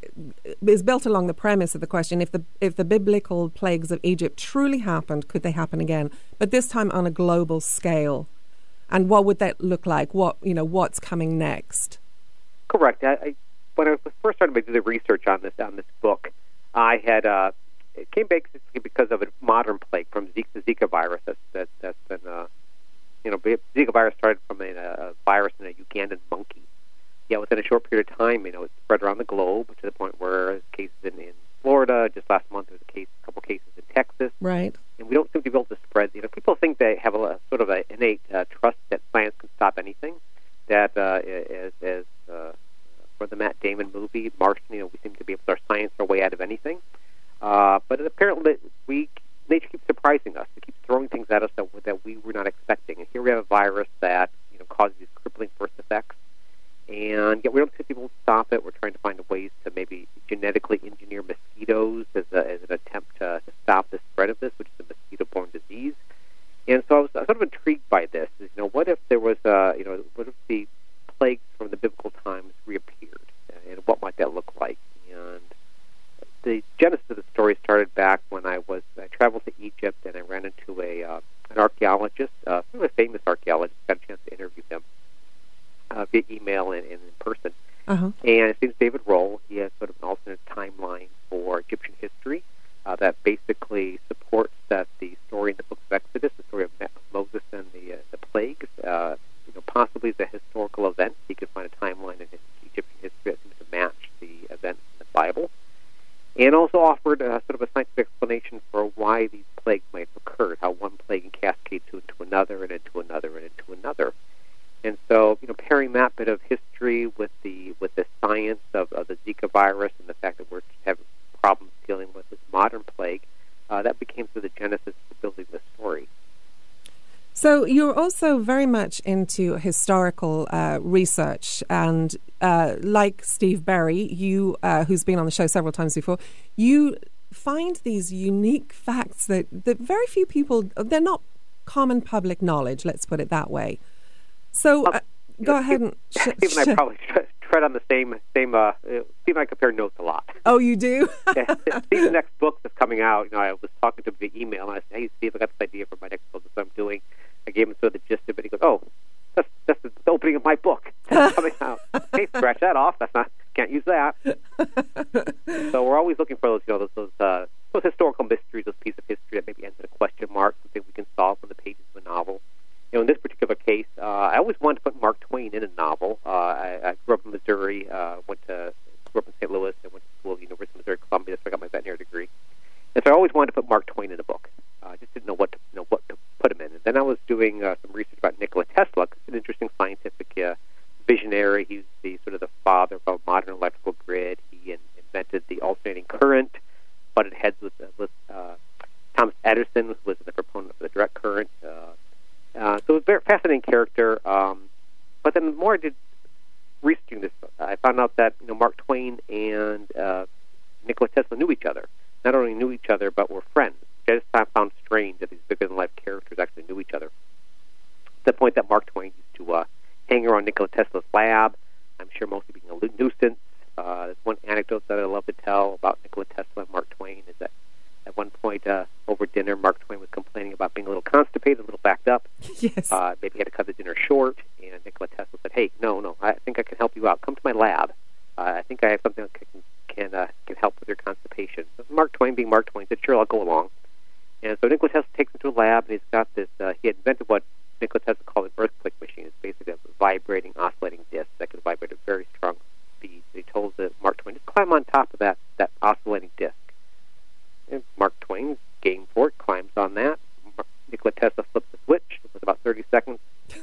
is built along the premise of the question, if the if the biblical plagues of Egypt truly happened, could they happen again? But this time on a global scale. And what would that look like? What, you know, what's coming next? Correct. I, I when I was first starting to do the research on this on this book, I had uh, it came basically because of a modern plague from Zika, the Zika virus that's that, that's been uh, you know Zika virus started from a, a virus in a Ugandan monkey. Yeah, within a short period of time, you know, it spread around the globe to the point where there's cases in, in Florida. Just last month, there was a case, a couple cases in Texas. Right. And we don't seem to be able to spread. You know, people think they have a, a sort of an innate uh, trust that science can stop anything. That uh, as, as uh, for the Matt Damon movie, Martian, you know, we seem to be able to science our way out of anything. Uh, but apparently, we nature keeps surprising us. It keeps throwing things at us that that we were not expecting. And here we have a virus that you know causes these crippling first effects. And yet we don't see people stop it. We're trying to find ways to maybe genetically engineer mosquitoes as, a, as an attempt to, to stop the spread of this, which is a mosquito-borne disease. And so I was, I was sort of intrigued by this. Is, you know, what if there was, uh, you know, what if the plagues from the biblical times reappeared, and what might that look like? And the genesis of the story started back when I was I traveled to Egypt, and I ran into a uh, an archaeologist, uh, a famous archaeologist. Got a chance to interview him. Uh, via email and, and in person. Uh-huh. And his name's David Roll. He has sort of an alternate timeline for Egyptian history uh, that basically supports that the story in the book of Exodus, the story of Moses and the uh, the plagues, uh, you know, possibly is a historical event. He could find a timeline in Egyptian history that seems to match the events in the Bible. And also offered uh, sort of a scientific explanation for why these plagues might have occurred, how one plague cascades into another and into another and into another. And so, you know, pairing that bit of history with the with the science of, of the Zika virus and the fact that we're having problems dealing with this modern plague, uh, that became sort of the genesis for building this story. So you're also very much into historical uh, research, and uh, like Steve Berry, you uh, who's been on the show several times before, you find these unique facts that, that very few people, they're not common public knowledge, let's put it that way. So uh, go ahead and... Sh- Steve and I probably tread on the same... same. Uh, Steve and I compare notes a lot. Oh, you do? Yeah, Steve's next book that's coming out, you know, I was talking to him via email, and I said, hey, Steve, I got this idea for my next book. That's what I'm doing. I gave him sort of the gist of it. He goes, oh, that's, that's the opening of my book. That's coming out. Hey, scratch that off. That's not... Can't use that. So we're always looking for those, you know, those, those, uh, those historical mysteries, those pieces of history that maybe ends in a question mark, something we can solve from the pages of a novel. You know, in this particular case, uh, I always wanted to put Mark Twain in a novel. Uh, I, I grew up in Missouri, uh, went to grew up in Saint Louis, and went to school at the University of Missouri Columbia. So I got my veterinary degree, and so I always wanted to put Mark Twain in a book. I uh, just didn't know what to you know what to put him in. And then I was doing uh, some research about Nikola Tesla, cause he's an interesting scientific uh, visionary. He's the sort of the father of a modern electrical grid. He in, invented the alternating current, butted heads with uh, with uh, Thomas Edison, who was the proponent of the direct current. Uh, Uh, so it was a very fascinating character. Um, but then the more I did researching this, I found out that you know Mark Twain and uh, Nikola Tesla knew each other. Not only knew each other, but were friends. I just found strange that these bigger-than-life characters actually knew each other. To the point that Mark Twain used to uh, hang around Nikola Tesla's lab. I'm sure mostly being a nuisance. Uh, there's one anecdote that I love to tell about Nikola Tesla and Mark Twain is that at one point uh, over dinner, Mark Twain was complaining about being a little constipated, a little backed up. Yes. Uh, maybe he had to cut the dinner short, and Nikola Tesla said, hey, no, no, I think I can help you out. Come to my lab. Uh, I think I have something that can can, uh, can help with your constipation. So Mark Twain, being Mark Twain, said, sure, I'll go along. And so Nikola Tesla takes him to a lab, and he's got this, uh, he had invented what Nikola Tesla called an earthquake machine. It's basically a vibrating, oscillating disc that can vibrate at very strong speeds. So he told uh, Mark Twain, just climb on top of that, that oscillating disc. And Mark Twain, game for it, climbs on that. Nikola Tesla flips the switch. It was about thirty seconds.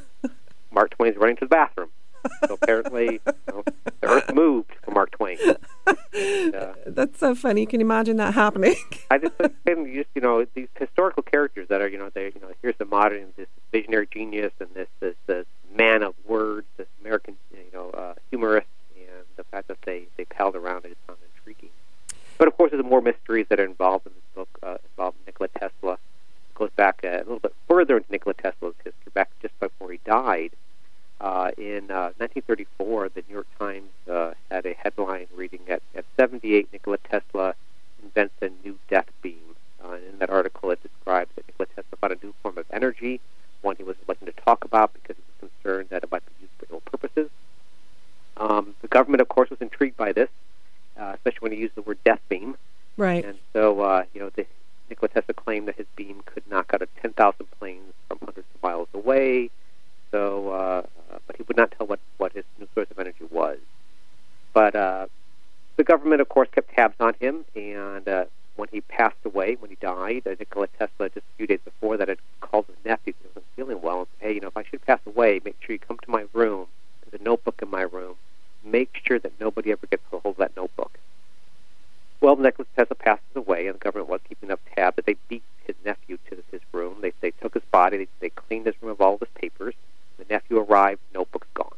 Mark Twain's running to the bathroom. So apparently, you know, the earth moved for Mark Twain. And, uh, That's so funny. Can you imagine that happening? I just think you just you know these historical characters that are you know they you know here's the modern this visionary genius and this this, this man of words, this American you know uh, humorist, and the fact that they they palled around it is found intriguing. But, of course, there's more mysteries that are involved in this book, uh, involved in Nikola Tesla. It goes back uh, a little bit further into Nikola Tesla's history, back just before he died. Uh, in uh, nineteen thirty-four, the New York Times uh, had a headline reading, at, at seventy-eight, Nikola Tesla invents a new death beam. Uh, and in that article, it describes that Nikola Tesla found a new form of energy, one he was looking to talk about because he was concerned that it might be used for ill purposes. Um, the the government, of course, was intrigued by this, uh, especially when he used the word death beam. Right. And so, uh, you know, the, Nikola Tesla claimed that his beam could knock out a ten thousand planes from hundreds of miles away. So, uh, uh, but he would not tell what, what his new source of energy was. But uh, the government, of course, kept tabs on him, and uh, when he passed away, when he died, uh, Nikola Tesla, just a few days before that, had called his nephew because he wasn't feeling well and said, hey, you know, if I should pass away, make sure you come to my room. There's a notebook in my room. Make sure that nobody ever gets a hold of that notebook. Well, Nikola Tesla passes away, and the government was keeping up tab, but they beat his nephew to his room. They, they took his body, they, they cleaned his room of all of his papers. The nephew arrived, notebook's gone.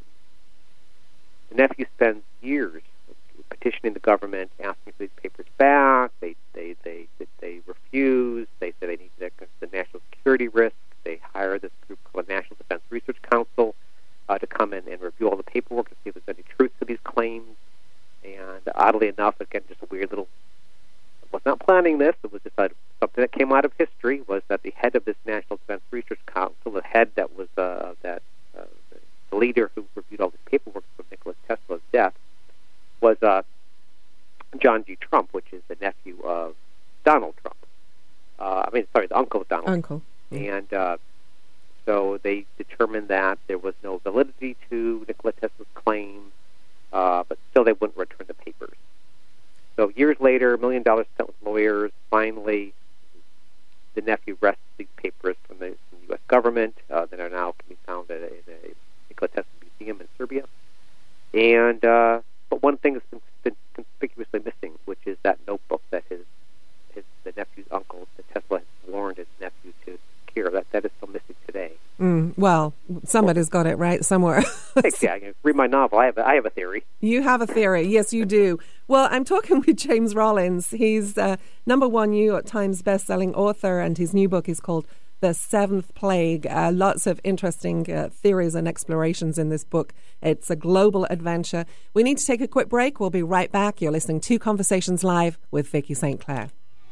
The nephew spends years petitioning the government, asking for these papers back. They they they they, they refuse. They say they need the, the national security risk. They hire this group called the National Defense Research Council uh, to come in and review all the paperwork to see if there's any truth to these claims. And oddly enough, again, just a weird little. I was not planning this. It was just a, something that came out of history. Was that the head of this National Defense Research Council, the head that was uh, that uh, the leader who reviewed all this paperwork from Nikola Tesla's death, was uh, John G. Trump, which is the nephew of Donald Trump. Uh, I mean, sorry, the uncle of Donald Uncle. Trump. And uh, so they determined that there was no validity to Nikola Tesla's claim, uh, but still they wouldn't return the papers. So years later, a million dollars spent with lawyers, finally the nephew wrested these papers from the, from the U S government uh, that are now can be found at a, in a Nikola Tesla museum in Serbia. And uh, but one thing has been, been conspicuously missing, which is that notebook that his, his the nephew's uncle, the Tesla, had warned his nephew to secure. That that is still missing today. Mm, well, somebody's got it right somewhere. Yeah, I can read my novel. I have a, I have a theory. You have a theory. Yes, you do. Well, I'm talking with James Rollins. He's uh, number one New York Times best-selling author, and his new book is called The Seventh Plague. Uh, lots of interesting uh, theories and explorations in this book. It's a global adventure. We need to take a quick break. We'll be right back. You're listening to Conversations Live with Vicky Saint Clair.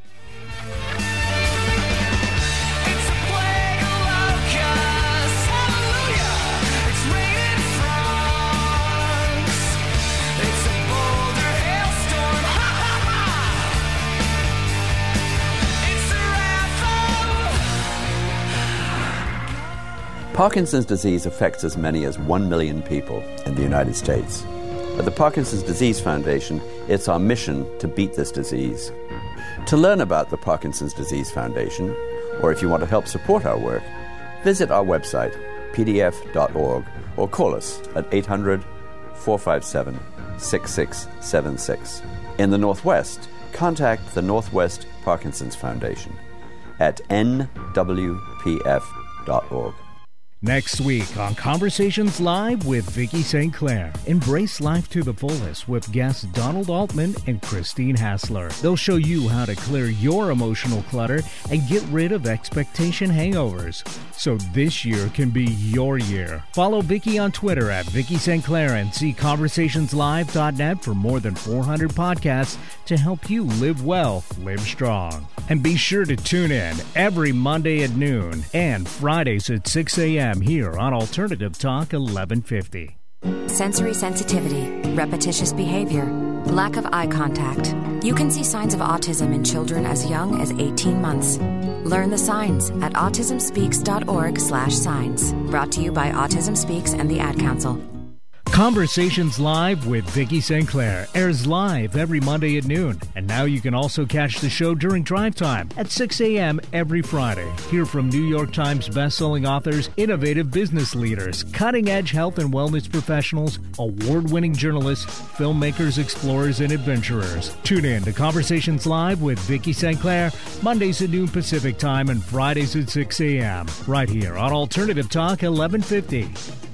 Parkinson's disease affects as many as one million people in the United States. At the Parkinson's Disease Foundation, it's our mission to beat this disease. To learn about the Parkinson's Disease Foundation, or if you want to help support our work, visit our website, p d f dot org, or call us at eight hundred, four five seven, six six seven six. In the Northwest, contact the Northwest Parkinson's Foundation at n w p f dot org. Next week on Conversations Live with Vicky Saint Clair, embrace life to the fullest with guests Donald Altman and Christine Hassler. They'll show you how to clear your emotional clutter and get rid of expectation hangovers, so this year can be your year. Follow Vicky on Twitter at Vicky Saint Clair and see conversationslive dot net for more than four hundred podcasts to help you live well, live strong. And be sure to tune in every Monday at noon and Fridays at six a.m. here on Alternative Talk eleven fifty. Sensory sensitivity, repetitious behavior, lack of eye contact. You can see signs of autism in children as young as eighteen months. Learn the signs at autism speaks dot org slash signs. Brought to you by Autism Speaks and the Ad Council. Conversations Live with Vicky Saint Clair airs live every Monday at noon. And now you can also catch the show during drive time at six a.m. every Friday. Hear from New York Times bestselling authors, innovative business leaders, cutting-edge health and wellness professionals, award-winning journalists, filmmakers, explorers, and adventurers. Tune in to Conversations Live with Vicky Saint Clair, Mondays at noon Pacific Time and Fridays at six a.m. right here on Alternative Talk eleven fifty.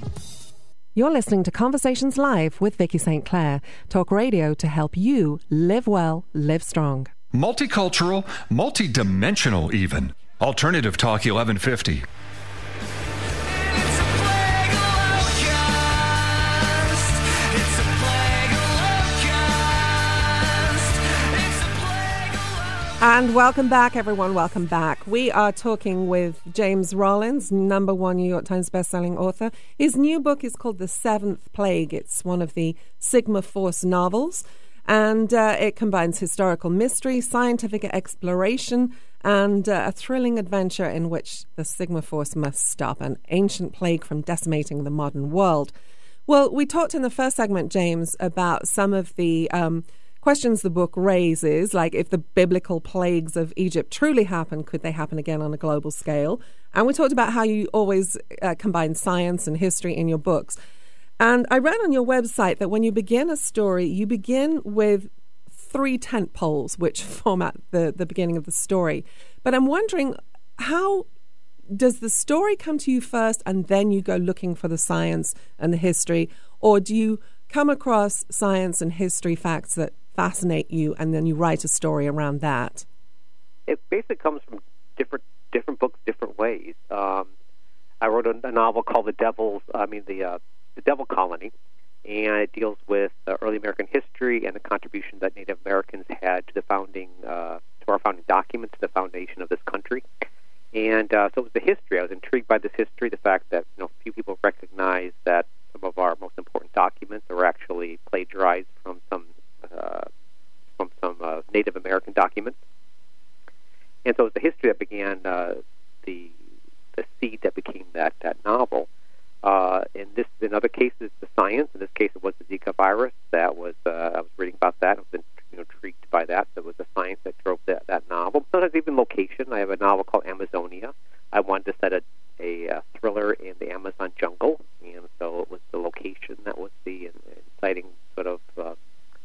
You're listening to Conversations Live with Vicky Saint Clair, talk radio to help you live well, live strong. Multicultural, multidimensional even. Alternative Talk eleven fifty. And welcome back, everyone. Welcome back. We are talking with James Rollins, number one New York Times bestselling author. His new book is called The Seventh Plague. It's one of the Sigma Force novels, and uh, it combines historical mystery, scientific exploration, and uh, a thrilling adventure in which the Sigma Force must stop an ancient plague from decimating the modern world. Well, we talked in the first segment, James, about some of the Um, questions the book raises, like if the biblical plagues of Egypt truly happened, could they happen again on a global scale? And we talked about how you always uh, combine science and history in your books. And I read on your website that when you begin a story, you begin with three tent poles, which format the, the beginning of the story. But I'm wondering, how does the story come to you first and then you go looking for the science and the history? Or do you come across science and history facts that fascinate you, and then you write a story around that? It basically comes from different different books, different ways. Um, I wrote a, a novel called The Devil's, I mean the uh, the Devil Colony, and it deals with uh, early American history and the contribution that Native Americans had to the founding, uh, to our founding documents, to the foundation of this country. And uh, so it was the history. I was intrigued by this history, the fact that you know few people recognize that some of our most important documents are actually plagiarized from some Uh, from some uh, Native American documents. And so it was the history that began uh, the the seed that became that, that novel. Uh, in this, in other cases, the science. In this case, it was the Zika virus. That was uh, I was reading about that. I was you know, intrigued by that. There was the science that drove that, that novel. Sometimes even location. I have a novel called Amazonia. I wanted to set a, a, a thriller in the Amazon jungle, and so it was the location that was the inciting sort of uh,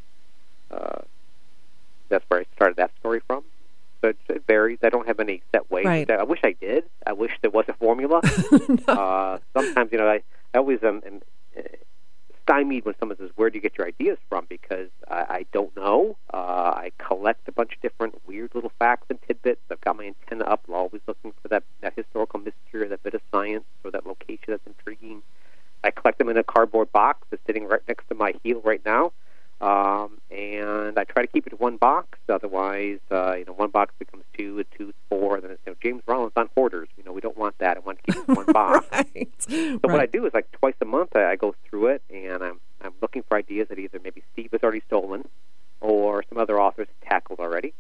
Uh, that's where I started that story from. So it, it varies. I don't have any set ways. Right. I wish I did. I wish there was a formula. no. uh, sometimes, you know, I, I always am, am uh, stymied when someone says, where do you get your ideas from? Because I, I don't know. Uh, I collect a bunch of different weird little facts and tidbits. I've got my antenna up. I'm always looking for that, that historical mystery or that bit of science or that location that's intriguing. I collect them in a cardboard box that's sitting right next to my heel right now. Um, and I try to keep it in one box. Otherwise, uh, you know, one box becomes two, and two is four. And then it's, you know, James Rollins on hoarders. You know, we don't want that. I want to keep it in one box. right. So right. what I do is, like twice a month, I, I go through it, and I'm I'm looking for ideas that either maybe Steve has already stolen, or some other authors have tackled already,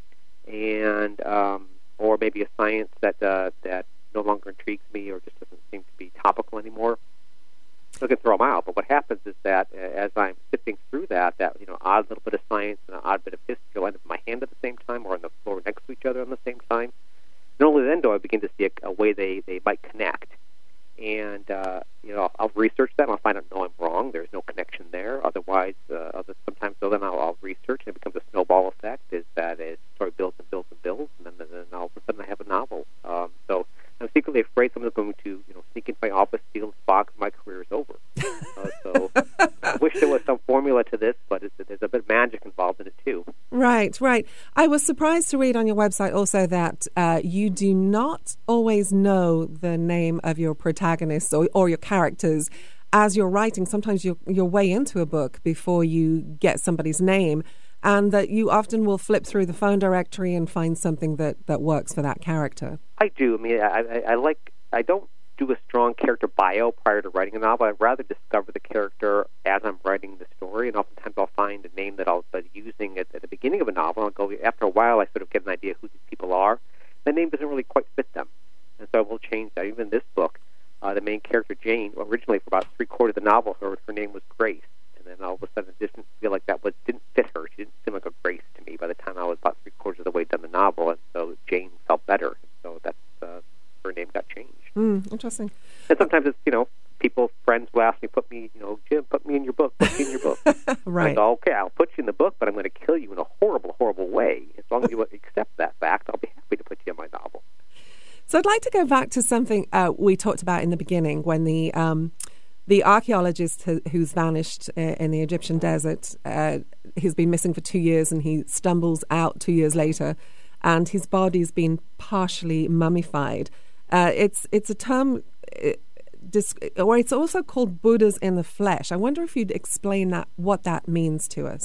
and um, or maybe a science that uh, that no longer intrigues me or just doesn't seem to be topical anymore. So I can throw them out. But what happens is that uh, as I'm sifting through that, that you know, odd little bit of science and an odd bit of history will end up in my hand at the same time or on the floor next to each other on the same time. And only then do I begin to see a, a way they, they might connect. And, uh, you know, I'll research that and I'll find out, no, I'm wrong. There's no connection there. Otherwise, uh, other, sometimes, so then I'll, I'll research and it becomes a snowball effect, is that a story builds and builds and builds, and then, then all of a sudden I have a novel. Um, so I'm secretly afraid someone's going to, you know, sneak into my office, steal the box, and my career is over. Uh, so I wish there was some formula to this, but it's, there's a bit of magic involved in it too. Right, right. I was surprised to read on your website also that uh, you do not always know the name of your protagonists or, or your characters as you're writing. Sometimes you're, you're way into a book before you get somebody's name, and that you often will flip through the phone directory and find something that, that works for that character. I do. I mean, I, I, I like, I don't do a strong character bio prior to writing a novel. I'd rather discover the character as I'm writing the story, and oftentimes I'll find a name that I'll be using at, at the beginning of a novel. I'll go, after a while, I sort of get an idea who these people are. The name doesn't really quite fit them, and so I will change that. Even in this book, uh, the main character, Jane, originally for about three-quarters of the novel, her, her name was Grace, and then all of a sudden it didn't feel like that was, didn't fit her. She didn't seem like a Grace to me by the time I was about three-quarters of the way done the novel, and so Jane felt better, so that's uh, her name got changed. Mm, interesting. And sometimes it's, you know, people, friends will ask me, put me, you know, Jim, put me in your book, put me in your book. Right. I go, okay, I'll put you in the book, but I'm going to kill you in a horrible, horrible way. As long as you accept that fact, I'll be happy to put you in my novel. So I'd like to go back to something uh, we talked about in the beginning when the um, the archaeologist who, who's vanished uh, in the Egyptian desert, uh, he's been missing for two years and he stumbles out two years later and his body's been partially mummified. Uh, it's it's a term, uh, or it's also called Buddhas in the flesh. I wonder if you'd explain that, what that means to us.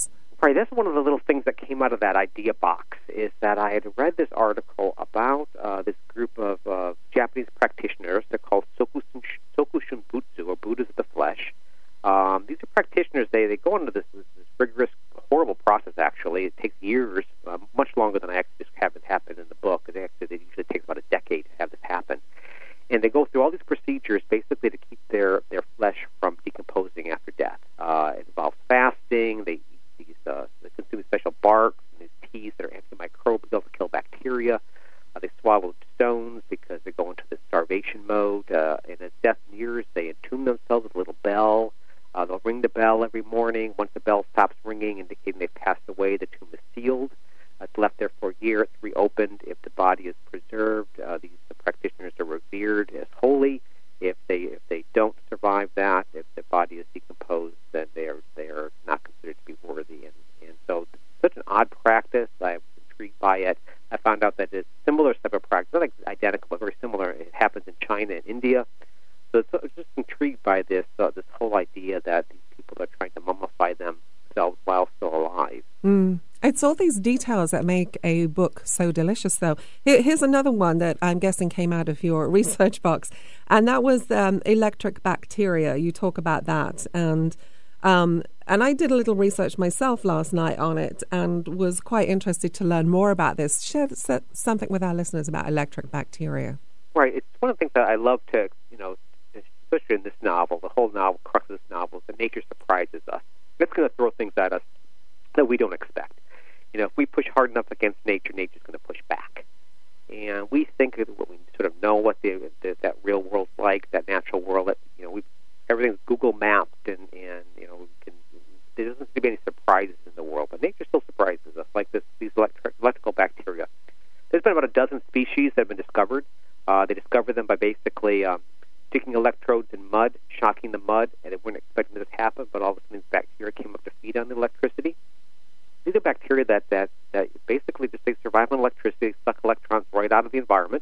Right, that's one of the little things that came out of that idea box, is that I had read this article about uh, this group of uh, Japanese practitioners. They're called Sokushin, Sokushin Butsu, or Buddhas of the Flesh. Um, these are practitioners. They, they go into this, this, this rigorous, horrible process, actually. It takes years, uh, much longer than I actually just have it happen in the book. It actually it usually takes about a decade to have this happen. And they go through all these procedures basically to keep their, their flesh from decomposing after death. Uh, it involves fasting. They eat these, uh, they consume special barks and these teas that are antimicrobial to kill bacteria. Uh, they swallow stones because they go into this starvation mode. Uh, and as death nears, they attune themselves with a little bell. Uh, they'll ring the bell every morning. Once the bell stops ringing, indicating they've passed away, the tomb is sealed. Uh, it's left there for a year. It's reopened. If the body is preserved, uh, these the practitioners are revered as holy. If they if they don't survive that, if the body is decomposed, then they are they are not considered to be worthy. And, and so it's such an odd practice. I was intrigued by it. I found out that it's similar type of practice, not like identical, but very similar. It happens in China and India. So it's, it's just intrigued by this uh, this whole idea that these people are trying to mummify themselves while still alive. Mm. It's all these details that make a book so delicious, though. Here, here's another one that I'm guessing came out of your research box, and that was um, electric bacteria. You talk about that, and um, and I did a little research myself last night on it, and was quite interested to learn more about this. Share something with our listeners about electric bacteria. Right. It's one of the things that I love to, you know, especially in this novel, the whole novel, crux of this novel, is that nature surprises us. It's going to throw things at us that we don't expect. You know, if we push hard enough against nature, nature's going to push back. And we think that we sort of know what the, the that real world's like, that natural world. That, you know, we everything's Google mapped, and, and you know, we can, there doesn't seem to be any surprises in the world, but nature still surprises us, like this these electric, electrical bacteria. There's been about a dozen species that have been discovered. Uh, they discovered them by basically um, sticking electrodes in mud, shocking the mud, and they weren't expecting this to happen, but all of a sudden these bacteria came up to feed on the electricity. These are bacteria that, that, that basically just they survive on electricity, suck electrons right out of the environment,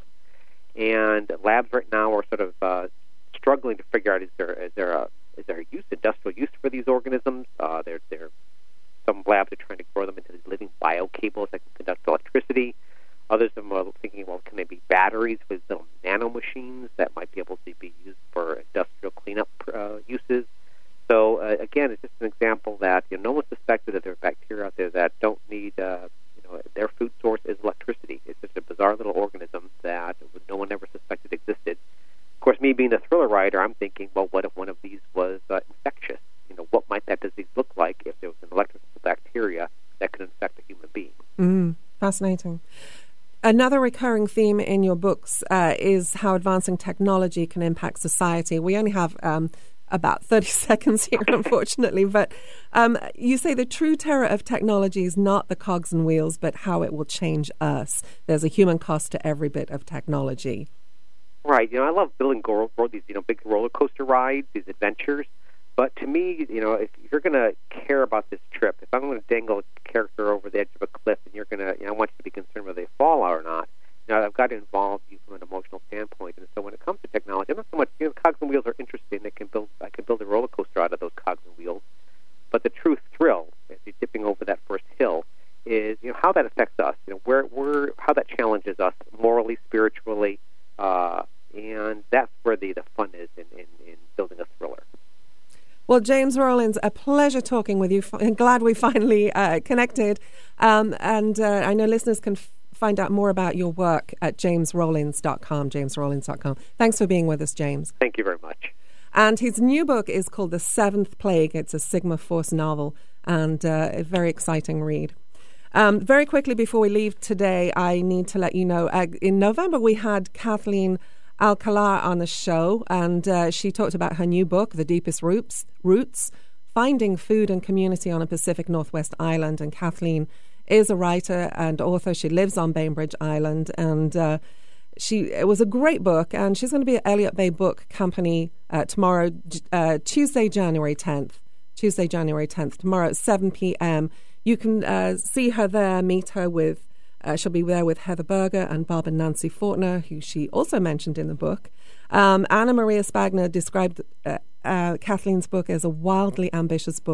and labs right now are sort of uh, struggling to figure out is there is there a is there a use, industrial use for these organisms? Uh, there, there, some labs are trying to grow them into these living biocables that can conduct electricity. Others of them are thinking, well, can they be batteries with little nanomachines that might be able to be used for industrial cleanup uh, uses? So, uh, again, it's just an example that, you know, no one suspected that there are bacteria out there that don't need, uh, you know, their food source is electricity. It's just a bizarre little organism that no one ever suspected existed. Of course, me being a thriller writer, I'm thinking, well, what if one of these was uh, infectious? You know, what might that disease look like if there was an electrical bacteria that could infect a human being? Mm, fascinating. Another recurring theme in your books uh, is how advancing technology can impact society. We only have um, about thirty seconds here, unfortunately, but um, you say the true terror of technology is not the cogs and wheels, but how it will change us. There's a human cost to every bit of technology. Right. You know, I love building go- these, you know, big roller coaster rides, these adventures. But to me, you know, if you're going to care about this trip, if I'm going to dangle a character over the edge of a cliff, and you're going to, you know, I want you to be concerned whether they fall or not. You know, I've got to involve you from an emotional standpoint. And so when it comes to technology, I'm not so much, you know, cogs and wheels are interesting. They can build, I can build a roller coaster out of those cogs and wheels. But the true thrill, as you're dipping over that first hill, is, you know, how that affects us. You know, where, where, how that challenges us morally, spiritually, uh, and that's where the, the fun is in, in, in building a thriller. Well, James Rollins, a pleasure talking with you. I'm glad we finally uh, connected. Um, and uh, I know listeners can f- find out more about your work at james rollins dot com, james rollins dot com. Thanks for being with us, James. Thank you very much. And his new book is called The Seventh Plague. It's a Sigma Force novel and uh, a very exciting read. Um, very quickly before we leave today, I need to let you know, uh, in November we had Kathleen Alcala on the show, and uh, she talked about her new book, The Deepest Roots, Roots, Finding Food and Community on a Pacific Northwest Island. And Kathleen is a writer and author. She lives on Bainbridge Island, and uh, she it was a great book, and she's going to be at Elliott Bay Book Company uh, tomorrow, uh, Tuesday, January tenth. Tuesday, January tenth, tomorrow at seven p.m. You can uh, see her there, meet her with Uh, she'll be there with Heather Berger and Bob and Nancy Fortner, who she also mentioned in the book. Um, Anna Maria Spagna described uh, uh, Kathleen's book as a wildly ambitious book,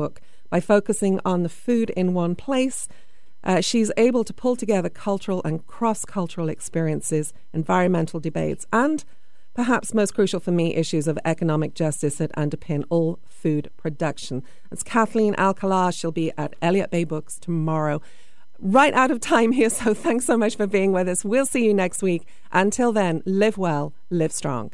By focusing on the food in one place, uh, she's able to pull together cultural and cross-cultural experiences, environmental debates, and perhaps most crucial for me, issues of economic justice that underpin all food production. It's Kathleen Alcala. She'll be at Elliott Bay Books tomorrow. Right out of time here, so thanks so much for being with us. We'll see you next week. Until then, live well, live strong.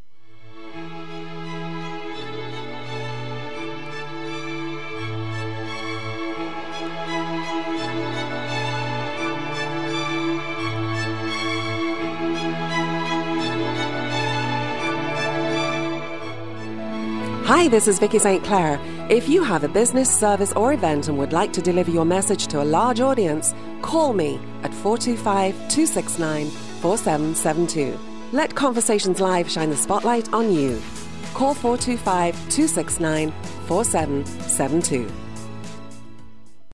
Hi, this is Vicky Saint Clair. If you have a business, service or event and would like to deliver your message to a large audience, call me at four two five, two six nine, four seven seven two. Let Conversations Live shine the spotlight on you. Call four two five, two six nine, four seven seven two.